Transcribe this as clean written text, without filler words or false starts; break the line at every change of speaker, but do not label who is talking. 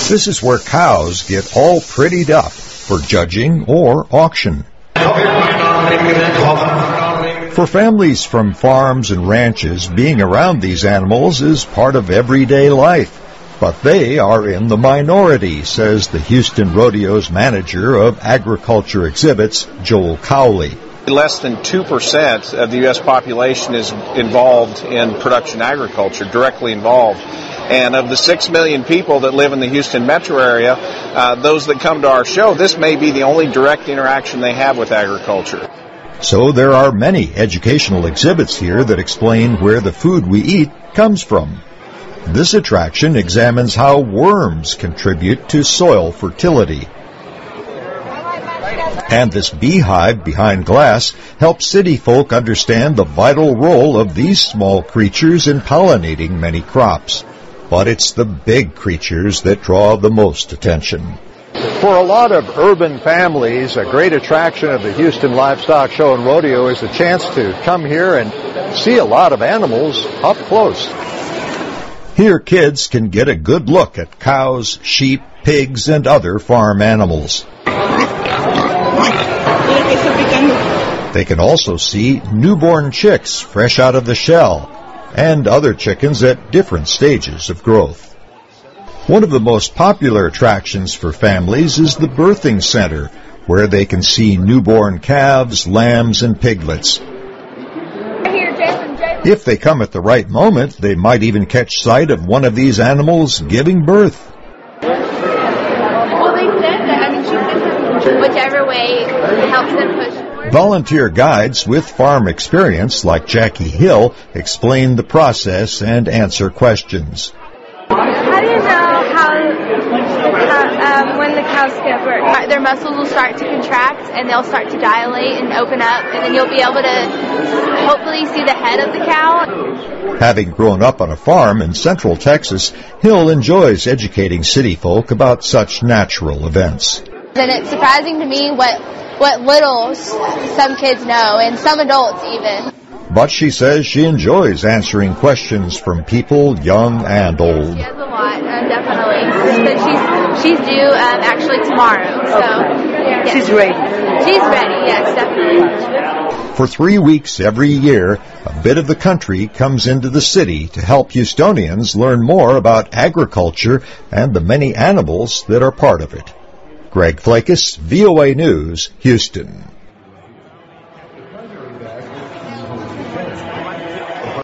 This is where cows get all prettied up for judging or auction. For families from farms and ranches, being around these animals is part of everyday life. But they are in the minority, says the Houston Rodeo's manager of agriculture exhibits, Joel Cowley.
Less than 2% of the U.S. population is involved in production agriculture, directly involved. And of the 6 million people that live in the Houston metro area, those that come to our show, this may be the only direct interaction they have with agriculture.
So there are many educational exhibits here that explain where the food we eat comes from. This attraction examines how worms contribute to soil fertility. And this beehive behind glass helps city folk understand the vital role of these small creatures in pollinating many crops. But it's the big creatures that draw the most attention. For a lot of urban families, a great attraction of the Houston Livestock Show and Rodeo is the chance to come here and see a lot of animals up close. Here, kids can get a good look at cows, sheep, pigs, and other farm animals. They can also see newborn chicks fresh out of the shell and other chickens at different stages of growth. One of the most popular attractions for families is the birthing center, where they can see newborn calves, lambs, and piglets. If they come at the right moment, they might even catch sight of one of these animals giving birth.
Well, they said that, whichever way helps them push forward.
Volunteer guides with farm experience, like Jackie Hill, explain the process and answer questions.
How do you know when the cows give birth? Their muscles will start to contract and they'll start to dilate and open up, and then you'll be able to hopefully see the head of the cow.
Having grown up on a farm in central Texas, Hill enjoys educating city folk about such natural events.
And it's surprising to me what little some kids know, and some adults even.
But she says she enjoys answering questions from people young and old.
She has a lot, definitely. But she's due actually tomorrow. So yes.
She's ready.
She's ready, yes, definitely.
For 3 weeks every year, a bit of the country comes into the city to help Houstonians learn more about agriculture and the many animals that are part of it. Greg Flakus, VOA News, Houston.